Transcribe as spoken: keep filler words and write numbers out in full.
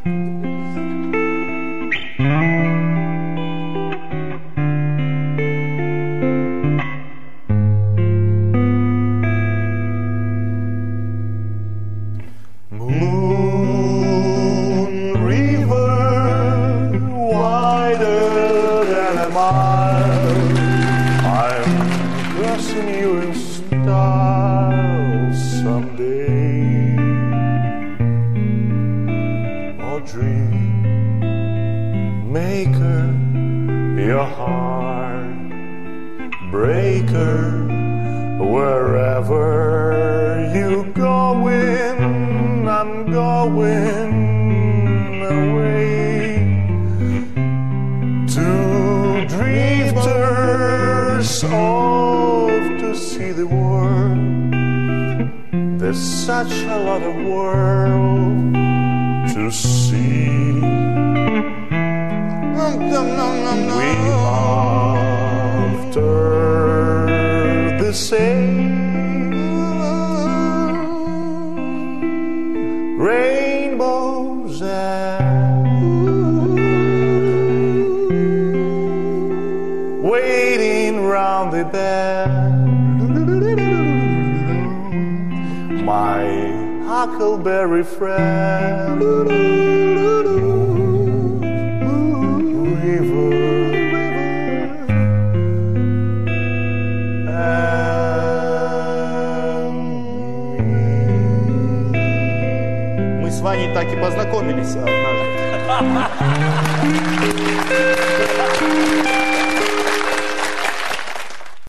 Such a lot of world to see. We after the same rainbows and waiting round the bend. My huckleberry friend, river, and me. Мы с Ваней так и познакомились однажды.